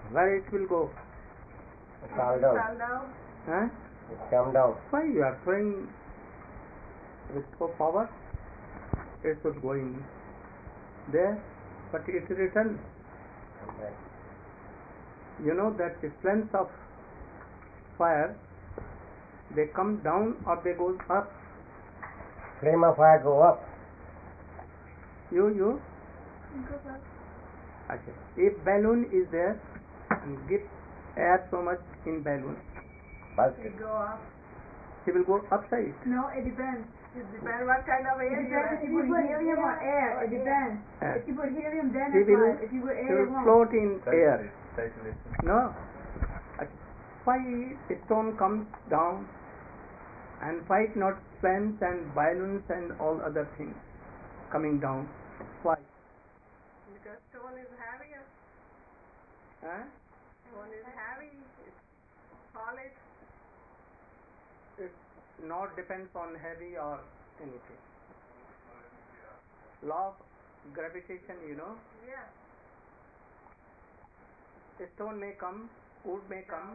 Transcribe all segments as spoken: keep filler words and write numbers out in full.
Where it will go? Calm down. Huh? Calm down. Why you are throwing with so power? It should go in there, but it returns. Okay. You know that the flames of fire, they come down or they go up. Flame of fire go up. You, you? It goes up. Okay. If balloon is there, and give air so much in balloon, But It go up. he will go upside. No, it depends. It depends what kind of air It you depends have. if you put helium or air. It depends. Uh, If you put helium, then he it's will, fine. If you put he air, it will won't. float in air. Try to listen. No. Okay. Why stone comes down and fight not flames and balloons and all other things coming down? Why? Because stone is heavier. Huh? Stone is heavy. It's solid. It not depends on heavy or anything. Law of gravitation, you know. Yeah. A stone may come, wood may come.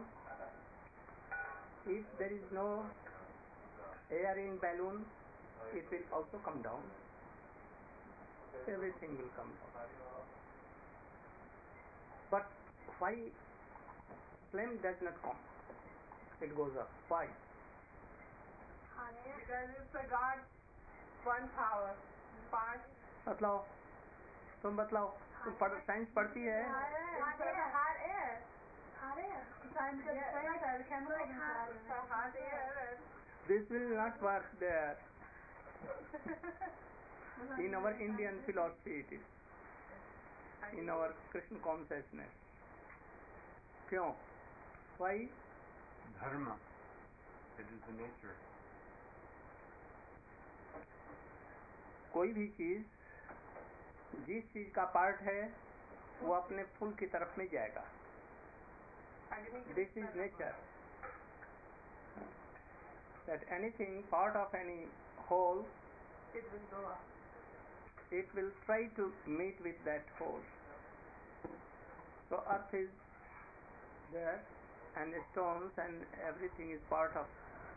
If there is no air in balloon, it will also come down. Everything will come down. But why flame does not come? It goes up. Why? Because it's a God one power. Part. बतलाओ, तुम बतलाओ, तुम पढ़ science पढ़ती है? It's a hot air. Hot air. Sometimes the Yeah, flames like- are the chemicals like hot, inside. it's a hot air. and- This will not work there. In our Indian philosophy it is. In our Krishna consciousness. क्यों? Why? Dharma. It is the nature. कोई भी चीज जिस चीज का part है वो अपने फूल की तरफ में जाएगा. This is nature. That anything part of any whole, It will go up. it will try to meet with that whole. So earth is there and stones and everything is part of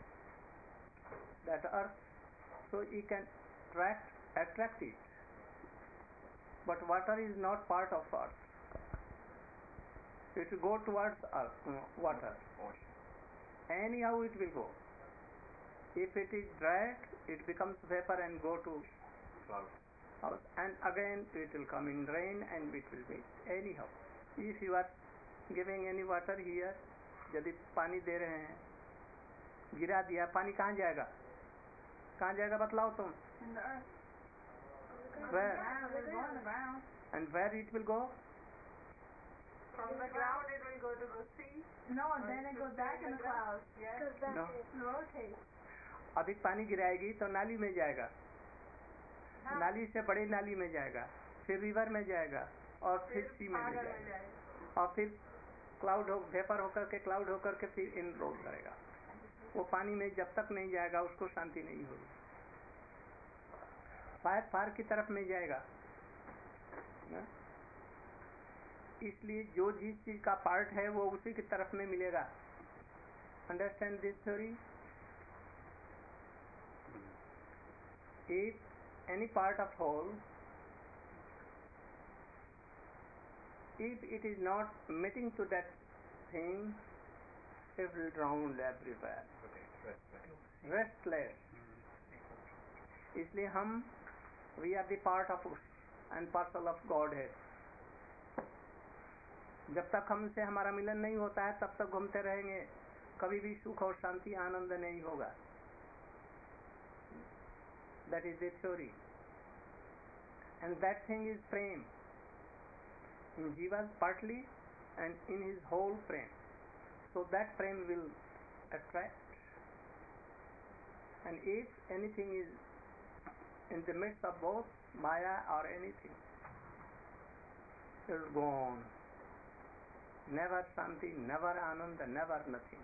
that earth. So you can attract, attract it. But water is not part of earth. It will go towards earth, uh, water. Ocean. Anyhow it will go. If it is dry, it becomes vapor and go to Cloud. house. And again it will come in rain and it will be anyhow. If you are giving any water here, यदि पानी दे रहे हैं, गिरा दिया, पानी कहाँ जाएगा? कहाँ जाएगा बतलाओ तुम? In the earth. Where? Ground. It's going on the ground. And where it will go? From the ground it will go to the sea. No, and then it goes back in the clouds. Yes. No. It rotates. अधिक पानी गिराएगी तो नाली में जाएगा, नाली से बड़ी नाली में जाएगा, फिर रिवर में जाएगा और फिर सी में सागर में जाएगा जाएगा. और फिर क्लाउड हो वेपर होकर के क्लाउड होकर के फिर इनरोल करेगा. वो पानी में जब तक नहीं जाएगा उसको शांति नहीं होगी. फायर फायर की तरफ में जाएगा. ना? इसलिए जो जिस चीज का पार्ट है वो उसी की तरफ में मिलेगा. Understand this theory? If any part of whole, if it is not meeting to that thing, it will drown everywhere. Restless. इसलिए हम we are the part of and parcel of Godhead. जब तक हमसे हमारा मिलन नहीं होता है तब तक घूमते रहेंगे, कभी भी सुख और शांति आनंद नहीं होगा. That is the theory. And that thing is prem. In Jiva partly and in his whole prem. So that prem will attract. And if anything is in the midst of both Maya or anything, it will go on. Never Shanti, never Ananda, never nothing.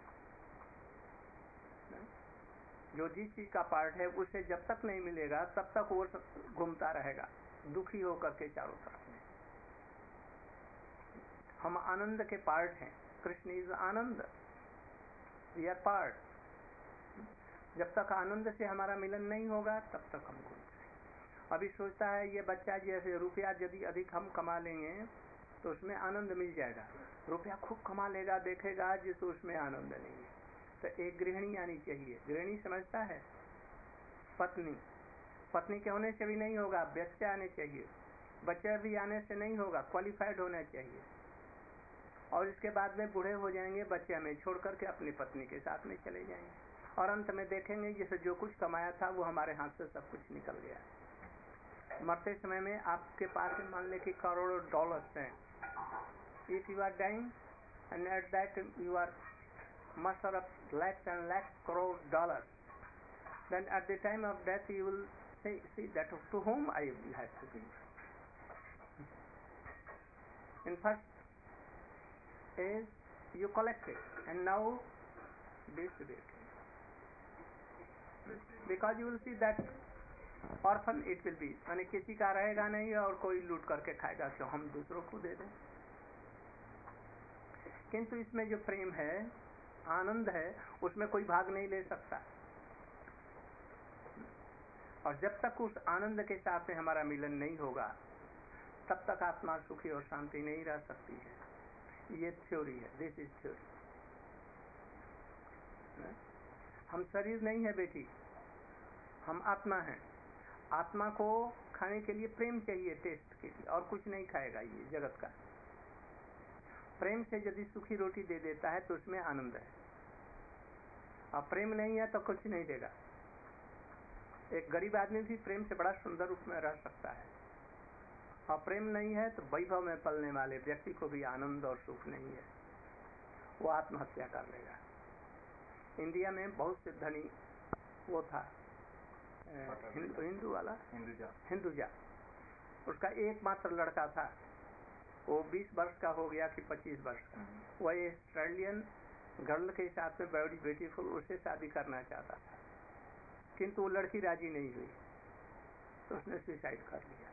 जो जिस चीज का part है उसे जब तक नहीं मिलेगा तब तक वो घूमता रहेगा दुखी होकर के चारों तरफ में. हम आनंद के पार्ट हैं. कृष्ण इज आनंद. We are part. जब तक आनंद से हमारा मिलन नहीं होगा तब तक हम खुश हैं. अभी सोचता है ये बच्चा जैसे रुपया यदि अधिक हम कमा लेंगे तो उसमें आनंद मिल जाएगा. रुपया खूब कमा लेगा, देखेगा जिसको उसमें आनंद नहीं है. तो एक गृहिणी आनी चाहिए. गृहिणी समझता है पत्नी. पत्नी के होने से भी नहीं होगा, बच्चे आने चाहिए. बच्चे भी आने से नहीं होगा, क्वालिफाइड होना चाहिए. और इसके बाद में बूढ़े हो जाएंगे, बच्चे हमें छोड़ करके अपनी पत्नी के साथ में चले जाएंगे. और अंत में देखेंगे जैसे जो कुछ कमाया था वो हमारे हाथ से सब कुछ निकल गया. मरते समय में आपके पास मान ले कि करोड़ों डॉलर्स हैं. If you are dying and at that you are master of lakhs and lakhs crore dollars, then at the time of death you will say, see that to whom I will have to give. In first is you collect it and now distribute it, because you will see that orphan it will be, माने किसी का रहेगा नहीं और कोई लूट करके खाएगा तो हम दूसरों को दे दें. किंतु इसमें जो प्रेम है, आनंद है, उसमें कोई भाग नहीं ले सकता. और जब तक उस आनंद के साथ में हमारा मिलन नहीं होगा तब तक आत्मा सुखी और शांति नहीं रह सकती है. ये थ्योरी है. This is theory. हम शरीर नहीं है बेटी, हम आत्मा हैं. आत्मा को खाने के लिए प्रेम चाहिए, टेस्ट के लिए, और कुछ नहीं खाएगा ये जगत का. प्रेम से यदि सूखी रोटी दे देता है तो उसमें आनंद है. और प्रेम नहीं है तो कुछ नहीं देगा. एक गरीब आदमी भी प्रेम से बड़ा सुंदर रूप में रह सकता है. और प्रेम नहीं है तो वैभव में पलने वाले व्यक्ति को भी आनंद और सुख नहीं है, वो आत्महत्या कर लेगा. इंडिया में बहुत से धनी वो था हिंदू हिंदू वाला हिंदुजा हिंदुजा. उसका एकमात्र लड़का था. वो बीस वर्ष का हो गया कि पच्चीस वर्ष का. वह ऑस्ट्रेलियन गर्ल के साथ में बड़ी ब्यूटीफुल उससे शादी करना चाहता था, किंतु वो लड़की राजी नहीं हुई तो उसने सुसाइड कर लिया.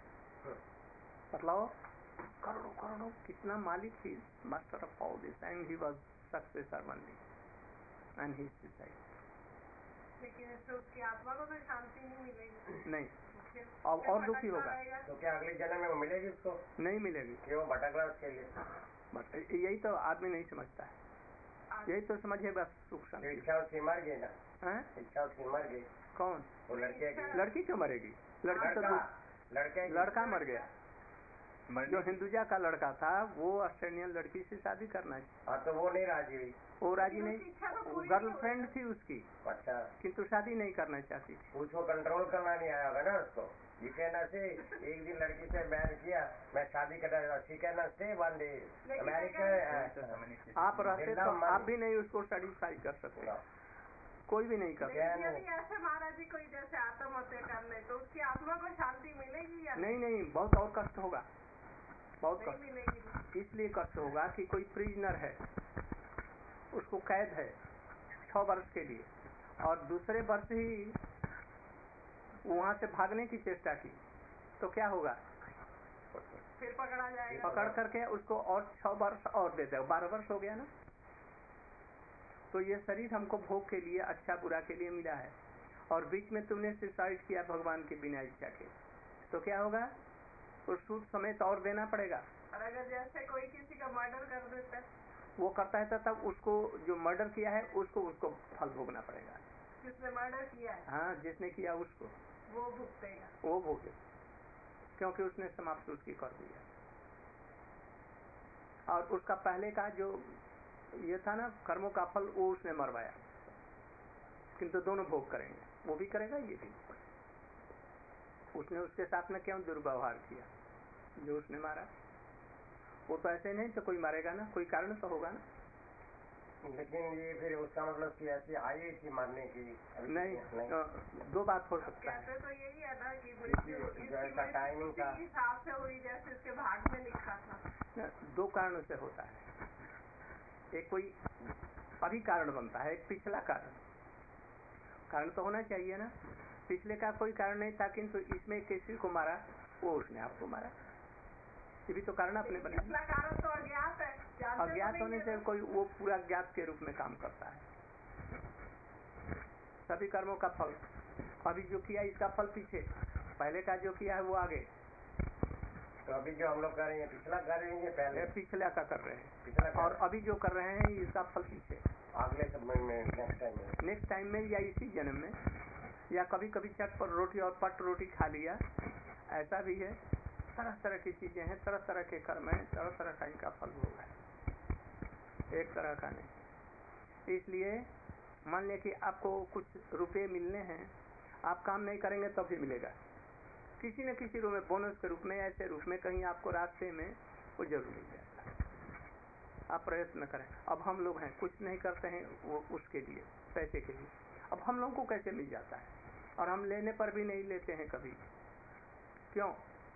मतलब करोड़ों करोड़ों कितना मालिक थी, master of all this, and he was successor only and he suicide. लेकिन इससे उसकी आत्मा को तो शांति नहीं मिलेगी. नहीं, फिर और फिर और दुखी भटकता होगा. रहेगा. तो क्या अगले जन्म में वो मिलेगी उसको नहीं मिलेगी. कि वो भटक रहा है उसके लिए? बट यही तो आदमी नहीं समझता है. यही तो समझे बस सुख तो शांति. इच्छा उसकी मर गई ना. हैं? इच्छा उसकी मर गई. कौन? वो लड़के की. लड़की क्यों मरेगी? लड़का तो लड़का दू- लड़के की. लड़का मर गया. जो मरने हिंदुजा का लड़का था वो ऑस्ट्रेलियन लड़की से शादी करना चाहिए. हाँ तो वो नहीं राजी हुई. वो राजी लेकिन उसकी इच्छा तो नहीं. पूरी गर्लफ्रेंड थी उसकी, अच्छा, किंतु शादी नहीं करना चाहती थी. उसको कंट्रोल करना नहीं आया होगा ना उसको. ये कहना से एक दिन लड़की से बैन किया, मैं शादी करना. शी कहना से वन डे अमेरिका. आप रहते तो आप भी नहीं उसको सेटिस्फाई कर सकते, कोई भी नहीं कर सकता. लेकिन यदि ऐसे महाराज जी कोई जैसे आत्महत्या कर ले तो उसकी आत्मा को शांति मिलेगी या नहीं नहीं, बहुत और कष्ट होगा, बहुत नहीं कष्ट. मिलेगी? इसलिए कष्ट होगा कि कोई प्रिजनर है, उसको कैद है छह वर्ष के लिए, और दूसरे वर्ष ही वहां से भागने की चेष्टा की तो क्या होगा? फिर पकड़ा जाएगा. पकड़ करके उसको और छह वर्ष और दे दे, बारह वर्ष हो गया ना. तो ये शरीर हमको भोग के लिए, अच्छा बुरा के लिए मिला है, और बीच में तुमने सुसाइड किया भगवान के बिना इच्छा के, तो क्या होगा? उस सूद समेत और देना पड़ेगा. और अगर जैसे कोई किसी का मर्डर कर देता है, वो करता है तो तब उसको जो मर्डर किया है उसको उसको फल भोगना पड़ेगा. जिसने मर्डर किया है हाँ, जिसने किया उसको वो भुगतेगा. वो भोगे, क्योंकि उसने समाप्त उसकी कर दिया. और उसका पहले का जो ये था ना कर्मों का फल, वो उसने मरवाया, किंतु दोनों भोग करेंगे. वो भी करेगा, ये भी. उसने उसके साथ में क्यों दुर्व्यवहार किया जो उसने मारा? वो तो ऐसे नहीं तो कोई मारेगा ना, कोई कारण तो होगा ना. लेकिन ये फिर उसका मतलब कि ऐसी आई थी मारने की? अभी नहीं, नहीं. अ, दो बात हो अब सकता है. कहते तो यही है ना कि मृत्यु इसलिए इसकी जैसा मृत्यु टाइमिंग उसी था. हिसाब से हुई जैसे इसके भाग में लिखा था. न, दो कारणों से होता है. एक कोई अभी कारण बनता है, एक पिछला कारण. कारण तो होना चाहिए ना. पिछले का कोई कारण नहीं था, किंतु इसमें किसी को मारा, वो उसने आपको मारा. ये भी तो कारण अपने बनाए। पिछला कारण तो अज्ञात है, जानते तो अज्ञात नहीं होने है से तो। कोई वो पूरा ज्ञात के रूप में काम करता है। सभी कर्मों का फल अभी जो किया इसका फल पीछे, पहले का जो किया है वो आगे। तो अभी जो हम लोग कर रहे हैं पिछला कर रहे हैं पहले ये पिछला का कर रहे हैं, पिछला कर और अभी जो कर रहे हैं इसका फल पीछे, अगले समय में नेक्स्ट टाइम में नेक्स्ट टाइम में या इसी जन्म में, या कभी कभी चट पर रोटी और पट रोटी खा लिया, ऐसा भी है। तरह तरह की चीजें हैं, तरह तरह के कर्म हैं, तरह तरह का इनका फल भोग है, एक तरह का नहीं। इसलिए मान लिया कि आपको कुछ रुपए मिलने हैं, आप काम नहीं करेंगे तब भी मिलेगा, किसी न किसी रूप में, बोनस के रूप में, ऐसे रूप में कहीं आपको रास्ते में वो जरूर मिल जाएगा। आप प्रयत्न करें। अब हम लोग हैं कुछ नहीं करते हैं वो उसके लिए, पैसे के लिए, अब हम लोगों को कैसे मिल जाता है, और हम लेने पर भी नहीं लेते हैं कभी। क्यों?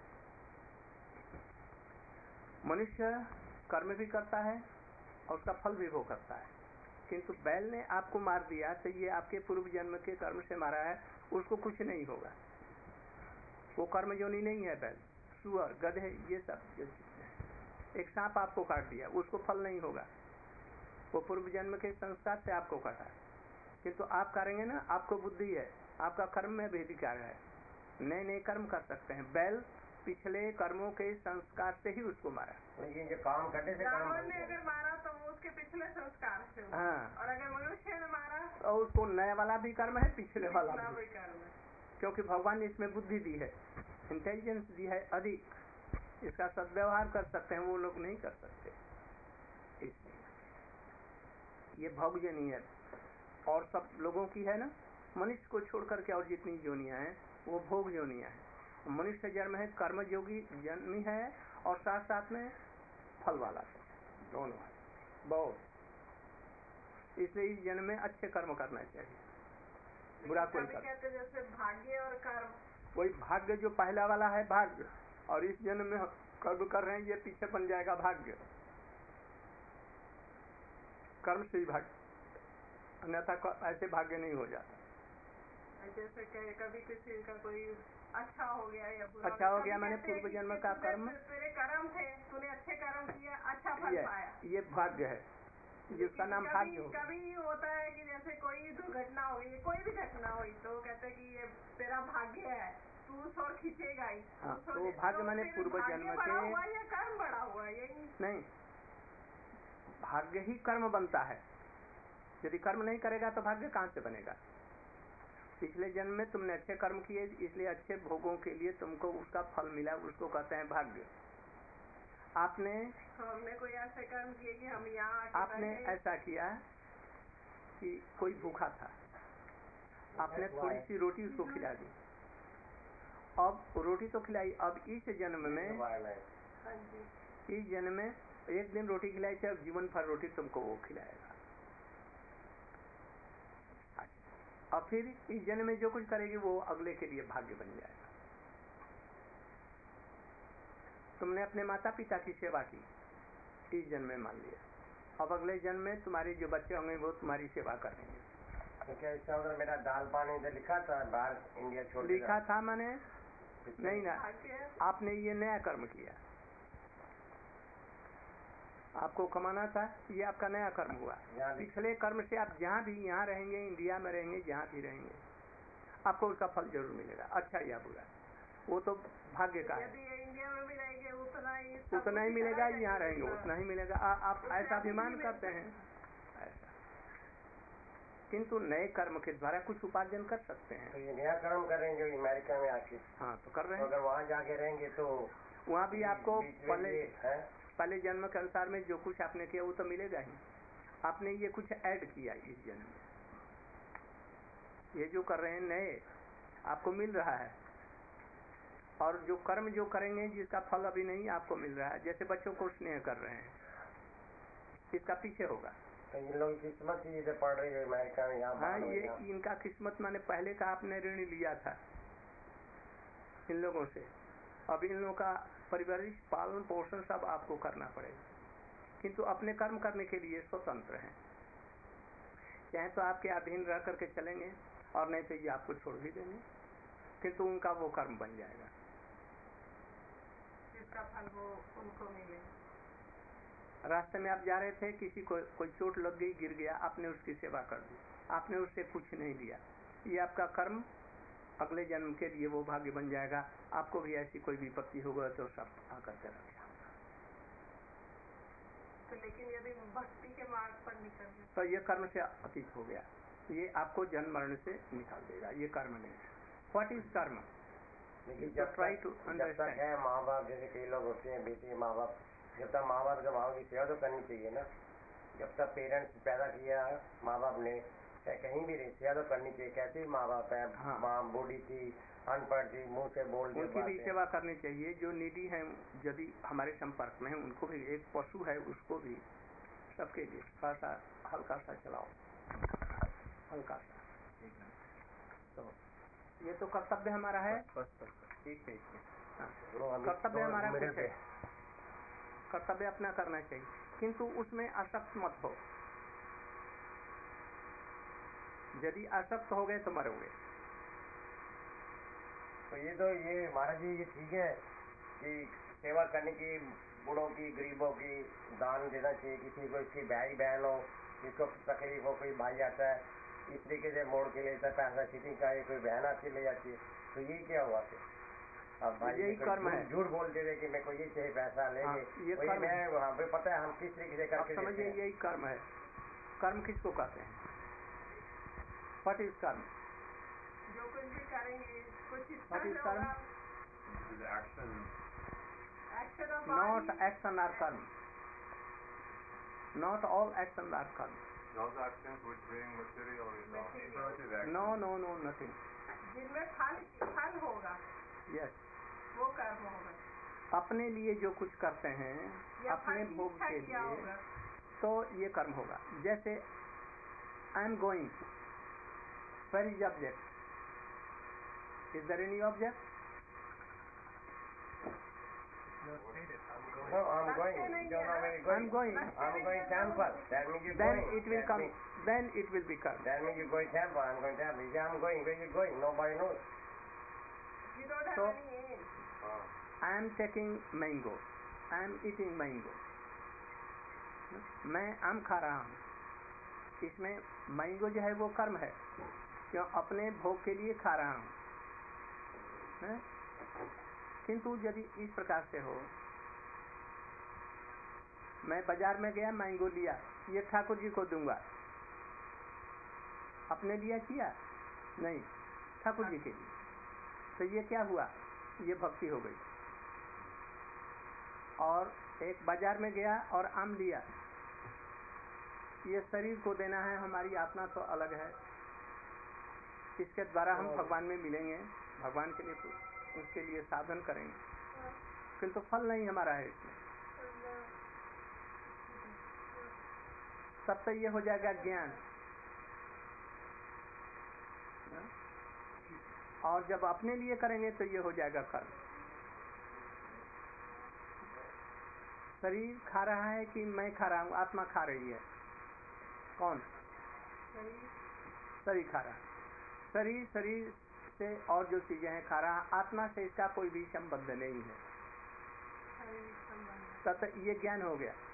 मनुष्य कर्म भी करता है और उसका फल भी भोग करता है, किंतु बैल ने आपको मार दिया तो ये आपके पूर्व जन्म के कर्म से मारा है, उसको कुछ नहीं होगा। वो कर्म योनि नहीं है बैल, सुअर, गधे, ये सब जो चीजें हैं। एक सांप आपको काट दिया, उसको फल नहीं होगा, वो पूर्व जन्म के संस्कार से आपको काटा, किंतु आप करेंगे ना, आपको बुद्धि है, आपका कर्म में भेदिकार है, नए नए कर्म कर सकते हैं। बैल पिछले कर्मों के संस्कार से ही उसको मारा। लेकिन जो काम करने से काम रावण ने अगर मारा तो वो उसके पिछले संस्कार से हुआ। हाँ। और अगर मनुष्य ने मारा तो उसको नया वाला भी कर्म है, पिछले वाला पिछला भी, भी कर्म है। क्योंकि भगवान ने इसमें बुद्धि दी है, इंटेलिजेंस दी है अधिक, इसका सद्व्यवहार कर सकते हैं, वो लोग नहीं कर सकते। इसलिए ये भोगजनी है, और सब लोगों की है ना, मनुष्य को छोड़ करके और जितनी योनियां हैं वो भोग योनियां हैं। मनुष्य जन्म है कर्म योगी जन्म है, और साथ साथ में फल वाला दोनों है बहुत। इसलिए इस जन्म में अच्छे कर्म करना चाहिए, बुरा कोई कभी कर्म। कहते जैसे भाग्य और कर्म, वही भाग्य जो पहला वाला है भाग्य, और इस जन्म में कर्म कर रहे हैं ये पीछे बन जाएगा भाग्य, कर्म से ही भाग्य, अन्यथा ऐसे भाग्य नहीं हो जाता। जैसे कभी किसी का कोई अच्छा हो गया या बुरा अच्छा हो गया, मैंने पूर्व जन्म का कर्म, तेरे कर्म थे, तूने अच्छे कर्म किया, अच्छा फल ये, पाया, ये भाग्य है, जिसका नाम भाग्य हो। कभी होता है कि जैसे कोई दुर्घटना हुई, कोई भी घटना हुई, तो कहते हैं कि ये तेरा भाग्य है, तू उस और खींचेगा ही। हाँ, तो भाग्य मैंने पूर्व जन्म बड़ा के, हुआ या कर्म बड़ा हुआ, यही नहीं, भाग्य ही कर्म बनता है। यदि कर्म नहीं करेगा तो भाग्य कहाँ से बनेगा? पिछले जन्म में तुमने अच्छे कर्म किए, इसलिए अच्छे भोगों के लिए तुमको उसका फल मिला, उसको कहते हैं भाग्य। आपने हमने कोई ऐसे कर्म किए कि हम यहाँ आपने ऐसा किया कि कोई भूखा था, आपने थोड़ी सी रोटी उसको खिला दी, अब रोटी तो खिलाई, अब इस जन्म में, इस जन्म में एक दिन रोटी खिलाई थी, अब जीवन भर रोटी तुमको वो खिलाएगा। और फिर इस जन्म में जो कुछ करेगी वो अगले के लिए भाग्य बन जाएगा। तुमने अपने माता पिता की सेवा की इस जन्म में, मान लिया, अब अगले जन्म में तुम्हारे जो बच्चे होंगे वो तुम्हारी सेवा करेंगे। तो क्या इसका मतलब मेरा दाल पानी इधर लिखा था, बाहर इंडिया छोड़ लिखा था मैंने नहीं ना, आपने ये नया कर्म किया, आपको कमाना था, ये आपका नया कर्म हुआ। पिछले कर्म से आप जहाँ भी, यहाँ रहेंगे, इंडिया में रहेंगे, जहाँ भी रहेंगे, आपको उसका फल जरूर मिलेगा, अच्छा या बुरा, वो तो भाग्य का है। इंडिया में भी रहेंगे उतना ही उतना ही मिलेगा, यहाँ रहेंगे उतना ही मिलेगा। आ, आप ऐसा अभिमान करते हैं ऐसा, किंतु नए कर्म के द्वारा कुछ उपार्जन कर सकते हैं। तो ये नया कर्म कर रहे हैं जो अमेरिका में आके, हाँ तो कर रहे तो हैं। अगर वहाँ जाके रहेंगे तो वहाँ भी आपको पहले है पहले जन्म के अनुसार में जो कुछ आपने किया वो तो मिलेगा ही। आपने ये कुछ ऐड किया इस जन्म में, ये जो कर रहे हैं नए आपको मिल रहा है, और जो कर्म जो करेंगे जिसका फल अभी नहीं आपको मिल रहा है, जैसे बच्चों को स्नेह कर रहे हैं, इसका पीछे होगा। तो इन लोगों की किस्मत ही इधर पड़ रही है अमेरिका में, यहाँ हाँ, ये इनका किस्मत, मैंने पहले का आपने ऋण लिया था इन लोगों से, अब इन लोगों का परिवारिक पालन पोषण सब आपको करना पड़ेगा, किंतु अपने कर्म करने के लिए स्वतंत्र हैं। चाहे तो आपके अधीन रह करके चलेंगे, और नहीं तो ये आपको छोड़ भी देंगे, किंतु उनका वो कर्म बन जाएगा। उसका फल वो उनको मिले। रास्ते में आप जा रहे थे, किसी को कोई चोट लग गई, गिर गया, आपने उसकी सेवा कर दी, आपने उससे कुछ नहीं लिया, ये आपका कर्म अगले जन्म के लिए वो भाग्य बन जाएगा। आपको भी ऐसी कोई विपत्ति होगा तो सब आकर के रख जाएगा। तो लेकिन यदि भक्ति के मार्ग पर निकल गए तो ये कर्म से अतीत हो गया, ये आपको जन्म मरण से निकाल देगा, ये कर्म नहीं है। व्हाट इज कर्म? लेकिन तो जब ट्राई तक टू जब तक अंडरस्टैंड। है माँ बाप, जैसे कई लोग होते हैं बेटे माँ बाप, जब तक माँ बाप के भाव की सेवा तो करनी चाहिए ना। जब तक पेरेंट्स पैदा किया माँ बाप ने, चाहे कहीं भी रही, सेवा तो करनी चाहिए। कैसे भी माँ बाप है, हाँ। माँ बूढ़ी थी, अनपढ़ थी, मुंह से बोल दे उनकी भी सेवा करनी चाहिए। जो नीडी हैं, यदि हमारे संपर्क में है, उनको भी, एक पशु है उसको भी, सबके लिए थोड़ा सा हल्का सा चलाओ, हल्का सा। तो ये तो कर्तव्य हमारा है। ठीक है, हाँ। कर्तव्य हमारा कुछ है, कर्तव्य अपना करना चाहिए, किंतु उसमें आसक्त मत हो। यदि आसक्त हो गए तो मरोगे। तो ये तो ये महाराज जी ये ठीक है कि सेवा करने की, बूढ़ों की, गरीबों की दान देना चाहिए। किसी को इसकी भाई बहन हो, इसको तकलीफ हो, कोई भाई आता है इस तरीके से मोड़ के लेता है पैसा, सीटिंग का कोई बहन आती ले जाती है, तो ये क्या हुआ फिर? अब भाई यही कर्म है। झूठ बोलते थे कि मेरे को ये चाहिए पैसा लेंगे, हाँ, ये वही कर्म मैं वहाँ पे पता है हम किस तरीके से आप करके देते समझिए, हैं। यही कर्म है। कर्म किसको कहते हैं? व्हाट इज कर्म? जो कुछ भी करेंगे कुछ इस What is तरह कर्म? होगा। It is action. Action of Not body, action or कर्म. Not all action or कर्म. Those actions which bring material results. Material. That is action. No, no, no, nothing. जिनमें फल फल होगा Yes. वो कर्म होगा। अपने लिए जो कुछ करते हैं, या अपने फल की भोग इच्छा के क्या लिए, होगा? तो ये कर्म होगा। जैसे I am going, where is object? Is there any object? No, I'm going. You don't know where you're I am going. going. I'm going temple. That means you're Then going. it will That come. means- Then it will be कर्म. That means you're going temple. I'm going temple. You say I'm going. Where you going? Nobody knows. You don't have So- any aim. Ah. I am taking mango. I am eating mango. मैं आम खा रहा हूँ, इसमें mango जो है वो कर्म है, क्यों? अपने भोग के लिए खा रहा हूँ, हैं? किंतु यदि इस प्रकार से हो, मैं बाजार में गया, मैंगो लिया, ये ठाकुर जी को दूंगा, अपने लिए किया नहीं, ठाकुर जी के लिए, तो ये क्या हुआ? ये भक्ति हो गई। और एक बाजार में गया और आम लिया, ये शरीर को देना है, हमारी आत्मा तो अलग है, इसके द्वारा हम भगवान में मिलेंगे, भगवान के लिए उसके लिए साधन करेंगे, किंतु फल नहीं हमारा है इसमें। तब तो ये हो जाएगा ज्ञान। और जब अपने लिए करेंगे तो ये हो जाएगा कर्म। शरीर खा रहा है कि मैं खा रहा हूँ? आत्मा खा रही है। कौन? शरीर खा रहा है। शरीर शरीर से और जो चीजें हैं खा रहा है, आत्मा से इसका कोई भी संबंध नहीं है। तब ये ज्ञान हो गया,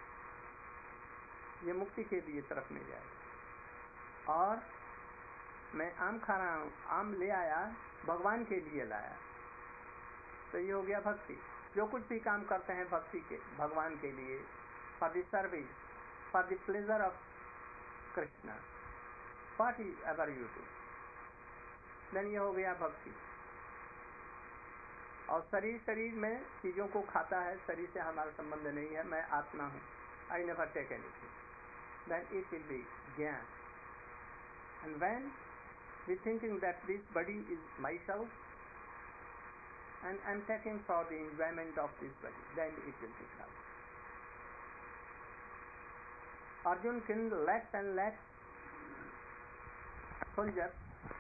ये मुक्ति के लिए तरफ में जाएगा। और मैं आम खा रहा हूँ, आम ले आया, भगवान के लिए लाया, तो ये हो गया भक्ति। जो कुछ भी काम करते हैं भक्ति के, भगवान के लिए, for the service, for the pleasure of Krishna, whatever you do, then ये हो गया भक्ति। और शरीर शरीर में चीजों को खाता है, शरीर से हमारा संबंध नहीं है, मैं आत्मा हूँ, I never take anything, then it will be ज्ञान। And when we thinking that this body is my self and I'm taking for the enjoyment of this body, then it will become. Arjun killed lakhs and lakhs soldiers,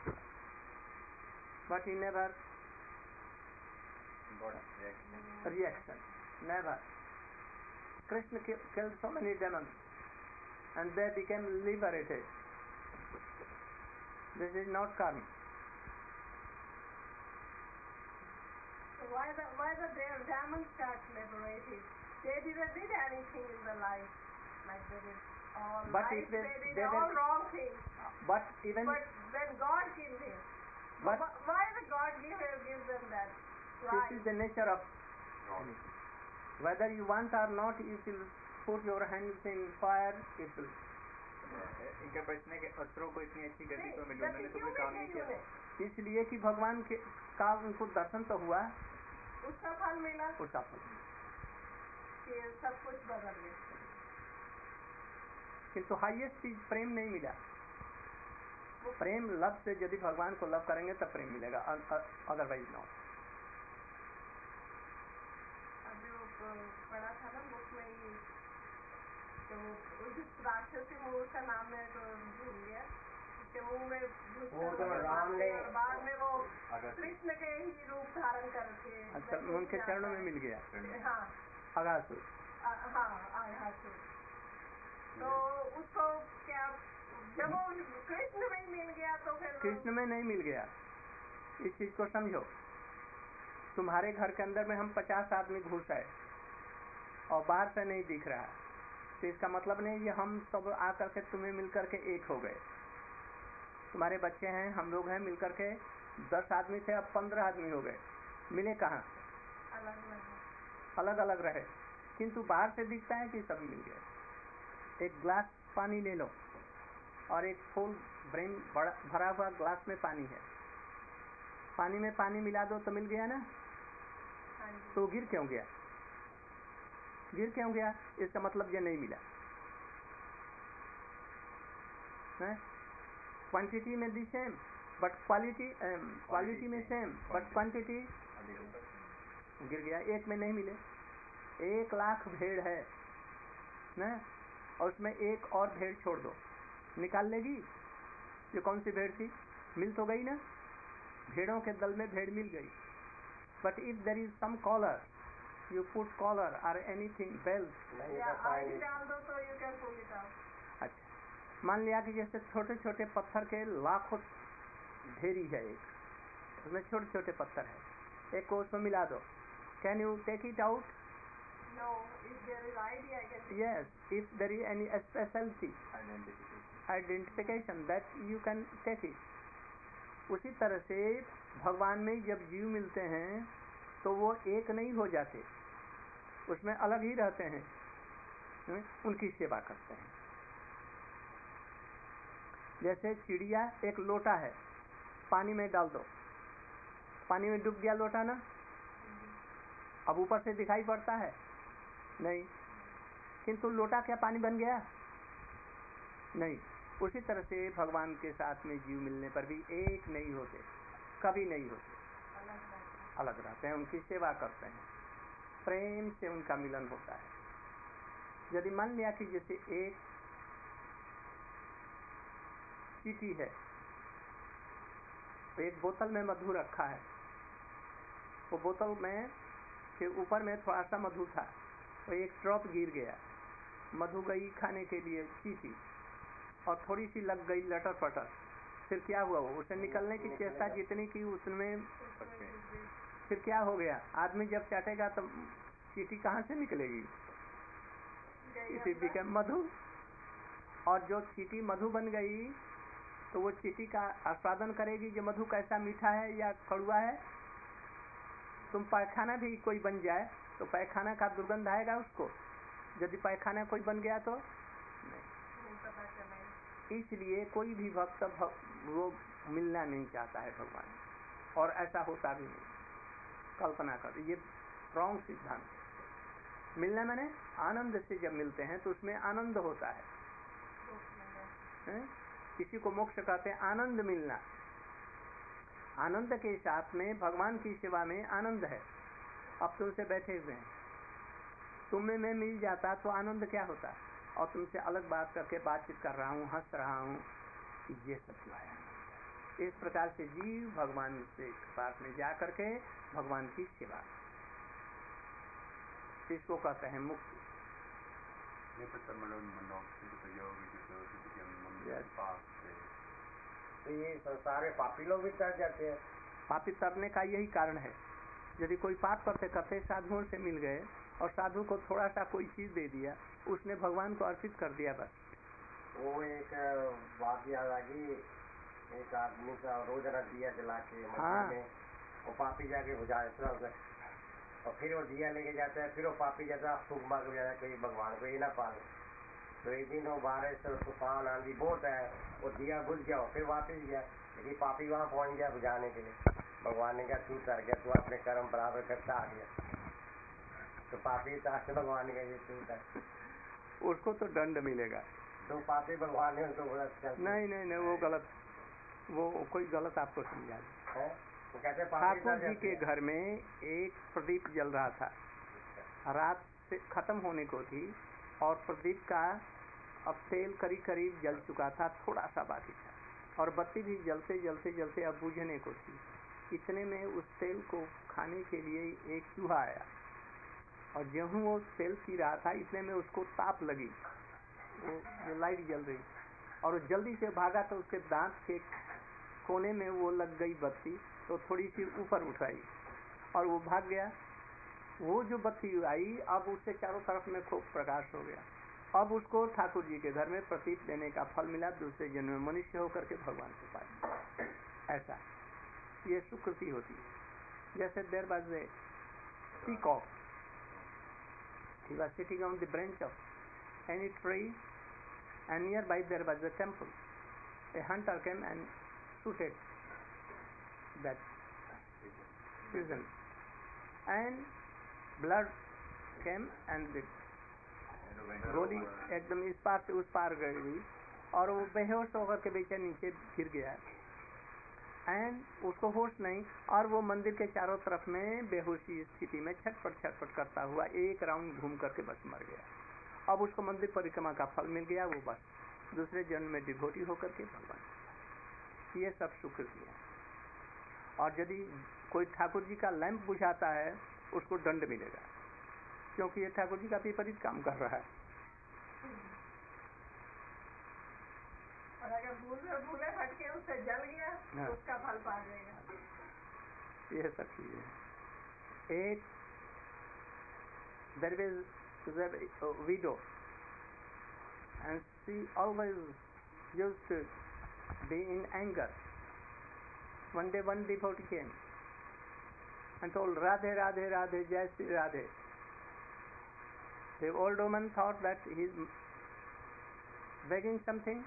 but he never Got reaction. reaction, never. Krishna ki- killed so many demons, and they became liberated. This is not karma. तो why the why the de- demons got liberated? They didn't did anything in the life. Like they did all But right, it was- they did they all were- wrong things. But even But then God killed him. but Wh- why the God give give them that this right? is the nature of anything. Whether you want or not, you will put your hands in fire, it will. इनका प्रश्न है कि अस्त्रों को इतनी अच्छी गति See, को मिली the उन्होंने तो कोई human काम नहीं किया unit, इसलिए कि भगवान के का उनको दर्शन तो हुआ, उसका फल मिला उसका फल। कि सब कुछ बदल गया. किंतु हाईएस्ट चीज प्रेम नहीं मिला। प्रेम लव से यदि भगवान को लव करेंगे तब प्रेम मिलेगा, अदरवाइज नॉट। अभी वो प- पढ़ा था ना बुक में ही कि वो उस राक्षसी मुंह का नाम है तो भूल गया कि मुंह में घुस वो कर तो वो राम ने- और बाद में वो अगर कृष्ण के ही रूप धारण करके अच्छा, उनके चरणों में मिल गया हाँ अगासुर। आ- हाँ हाँ से तो उसको क्या जब वो कृष्ण में ही मिल गया तो फिर कृष्ण में नहीं मिल गया। इस चीज को समझो, तुम्हारे घर के अंदर में हम पचास आदमी घुस आए और बाहर से नहीं दिख रहा, तो इसका मतलब नहीं ये हम सब आकर के तुम्हें मिलकर के एक हो गए। तुम्हारे बच्चे हैं, हम लोग हैं, मिलकर के दस आदमी थे, अब पंद्रह आदमी हो गए। मिले कहाँ? अलग अलग अलग अलग रहे, किंतु बाहर से दिखता है कि सब मिल गए। एक ग्लास पानी ले लो और एक फुल ब्रेन भरा हुआ ग्लास में पानी है, पानी में पानी मिला दो तो मिल गया ना, हाँ जी तो गिर क्यों गया? गिर क्यों गया? इसका मतलब ये नहीं मिला। क्वांटिटी में the same but quality quality में सेम बट क्वांटिटी गिर गया। एक में नहीं मिले। एक लाख भेड़ है ना, और उसमें एक और भेड़ छोड़ दो, निकाल लेगी? ये कौन सी भेड़ थी? मिल तो गई ना, भेड़ों के दल में भेड़ मिल गई। But if there is some collar, you put collar or anything belt, नहीं या कर आगे पाएंगे। डाल दो तो you can pull it out. अच्छा, मान लिया कि जैसे छोटे छोटे पत्थर के लाखों ढेरी है, एक उसमें छोटे छोटे पत्थर है, एक को उसमें मिला दो, can you take it out? No, if there is idea, I can take Yes, if there is any specialty identification that you can take it. उसी तरह से भगवान में जब जीव मिलते हैं तो वो एक नहीं हो जाते, उसमें अलग ही रहते हैं, हैं? उनकी सेवा करते हैं। जैसे चिड़िया एक लोटा है, पानी में डाल दो, पानी में डूब गया लोटा ना, अब ऊपर से दिखाई पड़ता है नहीं, किंतु लोटा क्या पानी बन गया? नहीं। उसी तरह से भगवान के साथ में जीव मिलने पर भी एक नहीं होते, कभी नहीं होते, अलग रहता अलग रहते हैं, उनकी सेवा करते हैं, प्रेम से उनका मिलन होता है। यदि मान लिया कि जैसे एक चींटी है, तो एक बोतल में मधु रखा है, वो बोतल में के ऊपर में थोड़ा सा मधु था, तो एक ड्रॉप गिर गया, मधु गई खाने के लिए चींटी और थोड़ी सी लग गई लटर पटर, फिर क्या हुआ? वो उसे निकलने की चेष्टा जितनी की उसमें फिर क्या हो गया? आदमी जब चाटेगा तो चींटी कहाँ से निकलेगी? इसी बिकम मधु। और जो चींटी मधु बन गई तो वो चींटी का आस्वादन करेगी जो मधु कैसा मीठा है या कड़वा है। तुम पैखाना भी कोई बन जाए तो पैखाना का दुर्गंध आएगा उसको, यदि पैखाना कोई बन गया तो नहीं। नहीं पता चलेगा। इसलिए कोई भी भक्त भक, वो मिलना नहीं चाहता है भगवान, और ऐसा होता भी नहीं। कल्पना कर, ये रॉन्ग सिद्धांत। मिलना मैंने आनंद से जब मिलते हैं तो उसमें आनंद होता है, हैं? किसी को मोक्ष कहते हैं आनंद मिलना। आनंद के साथ में भगवान की सेवा में आनंद है। अब तुमसे बैठे हुए हैं, तुम में मैं मिल जाता तो आनंद क्या होता, और तुमसे अलग बात करके बातचीत कर रहा हूँ, हंस रहा हूँ, ये सब जो है आनंद है। इस प्रकार से जीव भगवान से पास में जा करके भगवान की सेवा, इसको कहते हैं मुक्ति। तो ये संसार में पापी लोग भी कर जाते हैं। पापी तरने का यही कारण है, यदि कोई पाठ करते करते साधुओं से मिल गए और साधु को थोड़ा सा कोई चीज दे दिया, उसने भगवान को अर्पित कर दिया बस। वो एक बात याद आ गई, एक आदमी का रोजाना दिया जला के मंदिर हाँ। में, वो पापी जाके बुझा देता है उसे, और फिर वो दिया लेके जाता है, फिर वो पापी जाता है फूक मार के जाता है कहीं भगवान को ये ना पाले। तो एक दिन वो बारिश तूफान आंधी बहुत है, वो दिया बुझ गया, फिर वापस गया, लेकिन पापी वहाँ पहुँच गया बुझाने के लिए। भगवान ने कहा तू कर गया, तू अपने कर्म बराबर करता आ गया। तो पापी से भगवान ने कहा तू कर, उसको तो दंड मिलेगा। तो पापी भगवान ने उनको बोला चल। नहीं नहीं नहीं, वो गलत, वो कोई गलत आपको समझा है? वो कहते पापी ठाकुर जी के घर में एक प्रदीप जल रहा था, रात से खत्म होने को थी, और प्रदीप का अब तेल करीब करीब जल चुका था, थोड़ा सा बाकी था, और बत्ती भी जलते जलते जलते अब बुझने को थी। इतने में उस तेल को खाने के लिए एक चूहा आया, और ज्यों वो तेल पी रहा था इतने में उसको ताप लगी, वो जो लाइट जल रही, और वो जल्दी से भागा तो उसके दांत के कोने में वो लग गई बत्ती, तो थोड़ी सी ऊपर उठाई और वो भाग गया। वो जो बत्ती आई अब उससे चारों तरफ में खूब प्रकाश हो गया। अब उसको ठाकुर जी के घर में प्रतीक देने का फल मिला, दूसरे जन्म में मनुष्य होकर के भगवान को पाया। ऐसा ये सुकृति होती है। जैसे there was a peacock, he was sitting on the branch of any tree, and nearby there was a temple. A hunter came and shooted that pigeon, and blood came and the गोली एकदम इस पार से उस पार गई, और वो बेहोश होकर के बेचारा नीचे गिर गया, एंड उसको होश नहीं, और वो मंदिर के चारों तरफ में बेहोशी स्थिति में छटपट छटपट करता हुआ एक राउंड घूम करके बस मर गया। अब उसको मंदिर परिक्रमा का फल मिल गया, वो बस दूसरे जन्म में डिवोटी होकर के भगवान। ये सब सुकृति है। और यदि कोई ठाकुर जी का लैंप बुझाता है उसको दंड मिलेगा, क्योंकि ये ठाकुर जी का विपरीत काम कर रहा है। और अगर भूले भूले भटके उससे जल गया हाँ। तो उसका फल पा जाएगा। ये सब चीजें। एक there was a widow and she always used to be in anger. One day one devotee came and told Radhe Radhe Radhe Jai Shri Radhe. The old woman thought that he is begging something.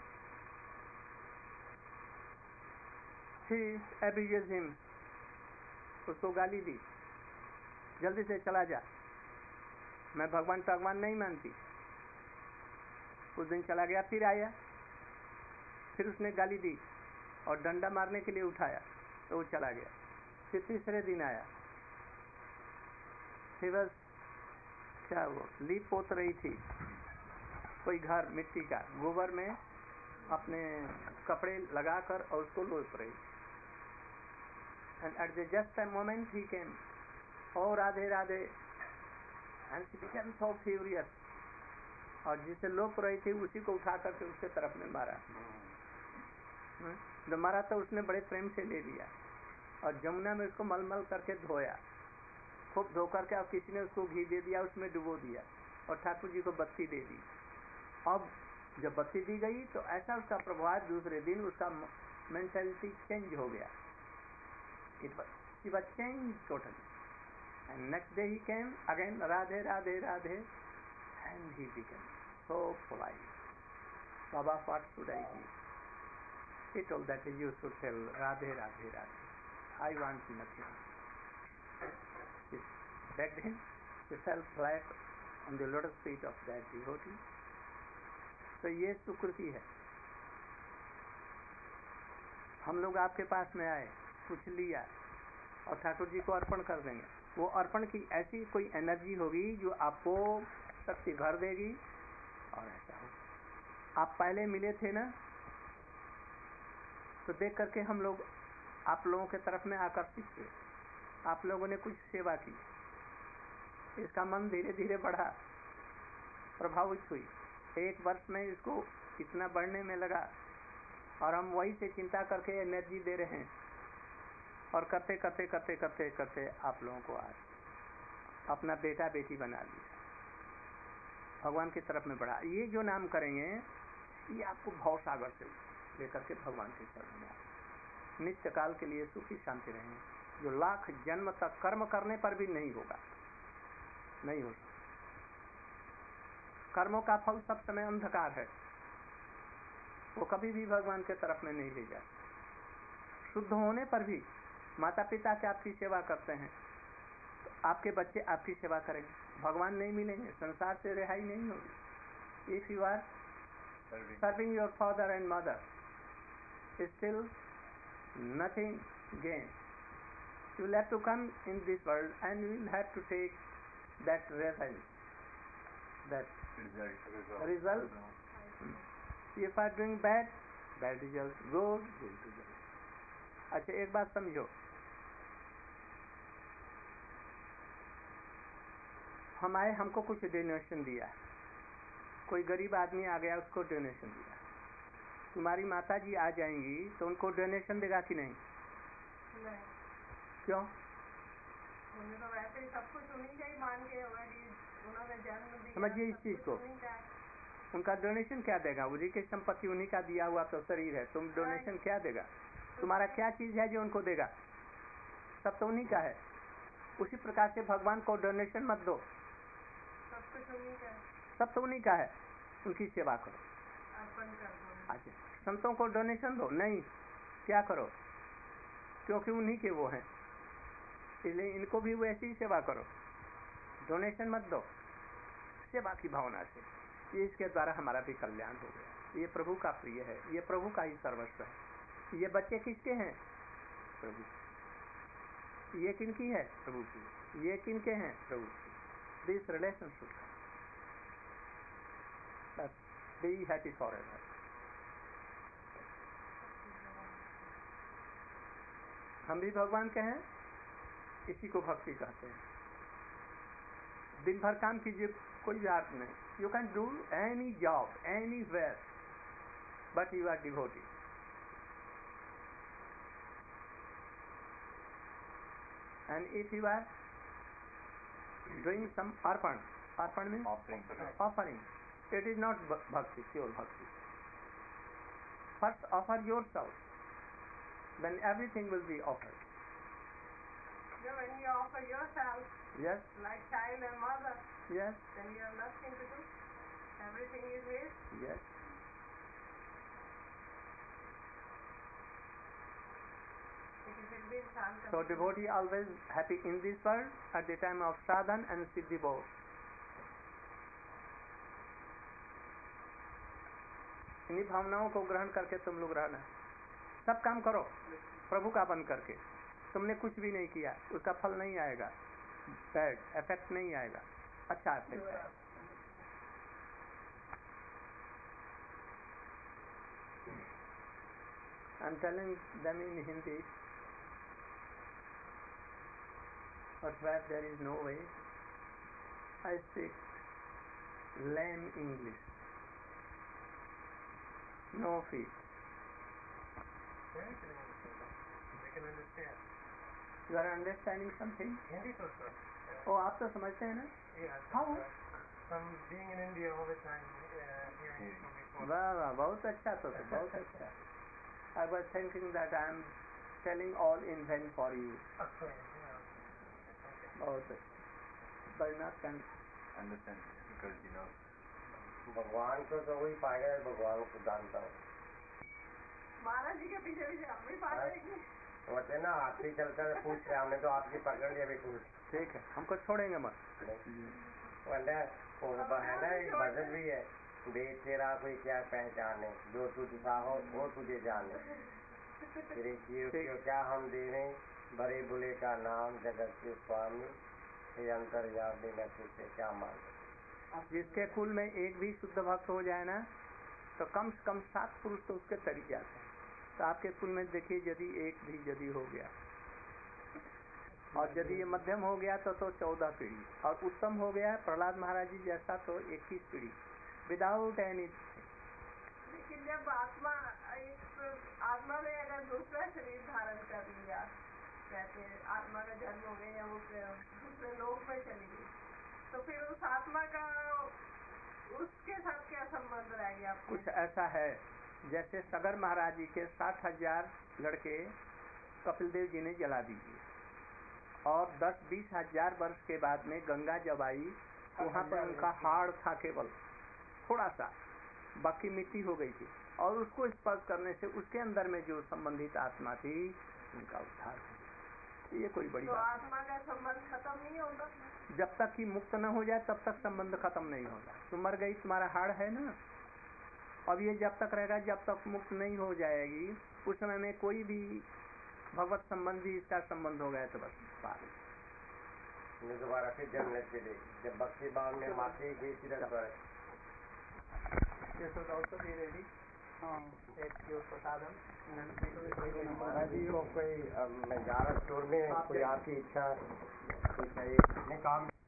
She abused him. उसको गाली दी, जल्दी से चला जा, मैं भगवान भगवान नहीं मानती। उस दिन चला गया, फिर आया, फिर उसने गाली दी और डंडा मारने के लिए उठाया तो वो चला गया। फिर तीसरे दिन आया, फिर बस क्या वो लीप पोत रही थी, कोई घर मिट्टी का, गोबर में अपने कपड़े लगाकर और उसको लोप रही। And at the just a moment he came, oh Radhe Radhe, and she became so furious, और जिसे लोप रही थी उसी को उठा करके उसके तरफ में मारा। जब मारा तो उसने बड़े प्रेम से ले लिया और जमुना में उसको मलमल करके धोया, खूब धो करके, और किसी ने उसको घी दे दिया, उसमें डुबो दिया और ठाकुर जी को बत्ती दे दी। अब जब बत्ती दी गई तो ऐसा उसका प्रभाव, दूसरे दिन उसका मेंटालिटी चेंज हो गया। It was, she was changed totally. And next day he came again, Radhe, Radhe, Radhe, and he became so polite. Baba, what should I give? He told that you should tell Radhe, Radhe, Radhe. I want nothing. She begged him, he fell flat on the lotus feet of that devotee. तो ये सुकृति है। हम लोग आपके पास में आए, कुछ लिया और ठाकुर जी को अर्पण कर देंगे, वो अर्पण की ऐसी कोई एनर्जी होगी जो आपको शक्ति भर देगी, और ऐसा हो। आप पहले मिले थे ना, तो देख करके हम लोग आप लोगों के तरफ में आकर्षित हुए, आप लोगों ने कुछ सेवा की, इसका मन धीरे धीरे बढ़ा, प्रभावित हुई। एक वर्ष में इसको इतना बढ़ने में लगा, और हम वही से चिंता करके एनर्जी दे रहे हैं। और करते करते करते करते करते आप लोगों को आज अपना बेटा बेटी बना लिया, भगवान की तरफ में बढ़ा। ये जो नाम करेंगे ये आपको भव सागर से लेकर के भगवान के चरण में आए। नित्य काल के लिए सुखी शांति रहें, जो लाख जन्म तक कर्म करने पर भी नहीं होगा, नहीं हो सकता। कर्मों का फल सब समय अंधकार है, वो कभी भी भगवान के तरफ में नहीं ले जाता। शुद्ध होने पर भी माता पिता से आपकी सेवा करते हैं तो आपके बच्चे आपकी सेवा करेंगे, भगवान नहीं मिलेंगे, संसार से रिहाई नहीं होगी। If you are serving your father and mother still nothing gain, you will have to come in this world and you will have to take that revenge, that Result. result. If are doing bad, bad result, good, good result. अच्छा एक बात समझो, हम आए, हमको कुछ donation दिया, कोई गरीब आदमी आ गया उसको डोनेशन दिया, तुम्हारी माता जी आ जाएंगी तो उनको डोनेशन देगा कि नहीं? नहीं, क्यों? उन्हें तो वैसे ही सब कुछ उन्हीं का ही मान के ऑलरेडी उन्होंने जन्म दिया, समझिए इस सब चीज कुछ को। उन्हीं का है। उनका डोनेशन क्या देगा? उन्हीं की संपत्ति, उन्हीं का दिया हुआ तो शरीर है, तुम डोनेशन क्या देगा? तुम्हारा क्या चीज है जो उनको देगा? सब तो उन्हीं का है। उसी प्रकार से भगवान को डोनेशन मत दो, सब कुछ उन्हीं का है, सब तो उन्हीं का है, उनकी सेवा करो। अर्पण कर दो। अच्छा, संतों को डोनेशन दो नहीं, क्या करो? क्योंकि उन्हीं के वो हैं, इसलिए इनको भी वैसी ही सेवा करो, डोनेशन मत दो, सेवा की भावना से। ये इसके द्वारा हमारा भी कल्याण हो गया। ये प्रभु का प्रिय है, ये प्रभु का ही सर्वस्व है। ये बच्चे किसके हैं? प्रभु के। ये किनकी है? प्रभु की। ये किनके हैं? प्रभु की। दिस रिलेशनशिप, बस बी हैप्पी फॉरएवर। हम भी भगवान के हैं, इसी को भक्ति कहते हैं। दिन भर काम कीजिए, कोई बात नहीं, you can do any job anywhere but you are devotee. And if you are doing some अर्पण, अर्पण means Offering. offering, it is not bha- bhakti, pure bhakti. First offer yourself, then everything will be offered. You know, when you offer yourself Yes, like child and mother, yes, then you have nothing to do. Everything is his. yes. लेकिन फिर भी इंसान का So devotee always happy in this world at the time of sadhan and siddhi bhog. इन्हीं भावनाओं को ग्रहण करके तुम लोग रहना, सब काम करो प्रभु का बन करके। तुमने कुछ भी नहीं किया, उसका फल नहीं आएगा, बैड इफेक्ट नहीं आएगा, अच्छा इफेक्ट आएगा। I'm telling them in Hindi, but where there is no way, I speak lame English, no fee. Yeah, I can understand. I can understand. You are understanding something? Hindi to sir. Oh, आप तो समझते हैं ना? Yeah. How? From being in India all the time, uh, hearing from before. वाह वाह, बहुत अच्छा तो, तो बहुत अच्छा। I was thinking that I am telling all in vain for you. Okay. Yeah. Okay. बहुत अच्छा, but not can. Understand, because you know. भगवान को तो वही पाएगा, भगवान को जानता हूँ। महाराज जी के पीछे पीछे हम भी भाग जाएंगे। बोलते ना हाथी चलकर पूछ रहे, हमने तो आपकी पकड़ लिया अभी कुछ ठीक है, हमको छोड़ेंगे मत। वरना वो है ना, एक भजन भी है, बेद तेरा कोई क्या पहचाने, जो तुझ चाहो वो तुझे जाने, तेरे किए क्यों क्या हम दे रहे, बड़े बुले का नाम जगत के स्वामी, हे अंतर्यामी न तुझसे क्या मांगे। जिसके कुल में एक भी शुद्ध भक्त हो जाए ना, तो कम से कम सात पुरुष तो उसके तरी जाते हैं। तो आपके कुल में देखिए, यदि एक भी यदि हो गया, और यदि ये मध्यम हो गया तो तो चौदह पीढ़ी, और उत्तम हो गया प्रहलाद महाराज जी जैसा तो इक्कीस पीढ़ी, विदाउट एनी। लेकिन जब आत्मा एक आत्मा ने अगर दूसरा शरीर धारण कर लिया कहते हैं आत्मा का जन्म हो गया या वो दूसरे लोक में चली गई, तो फिर उस आत्मा का उसके साथ क्या संबंध रह गया? कुछ ऐसा है जैसे सगर महाराज जी के साठ हजार लड़के कपिल देव जी ने जला दिए और दस बीस हजार वर्ष के बाद में गंगा जब आई वहाँ पर उनका हाड़ था केवल थोड़ा सा, बाकी मिट्टी हो गई थी और उसको स्पर्श करने से उसके अंदर में जो संबंधित आत्मा थी उनका उद्धार हो गया। ये कोई बड़ी तो बात आत्मा का संबंध खत्म नहीं होता? जब तक कि मुक्त न हो जाए तब तक संबंध खत्म नहीं होगा। तुम मर गई, तुम्हारा हाड़ है ना, अब ये जब तक रहेगा जब तक मुक्त नहीं हो जाएगी उस समय में कोई भी भगवत संबंधी इसका संबंध हो गया तो बस पार दोबारा फिर जन्म लेते थे जब भक्ति भाव में माती गई सीधा पर This was also be ready. Um, at your prasadam. महाराज जी को कोई अ, मैं जा रहा स्टोर में कोई आपकी इच्छा कोई चाहिए नहीं काम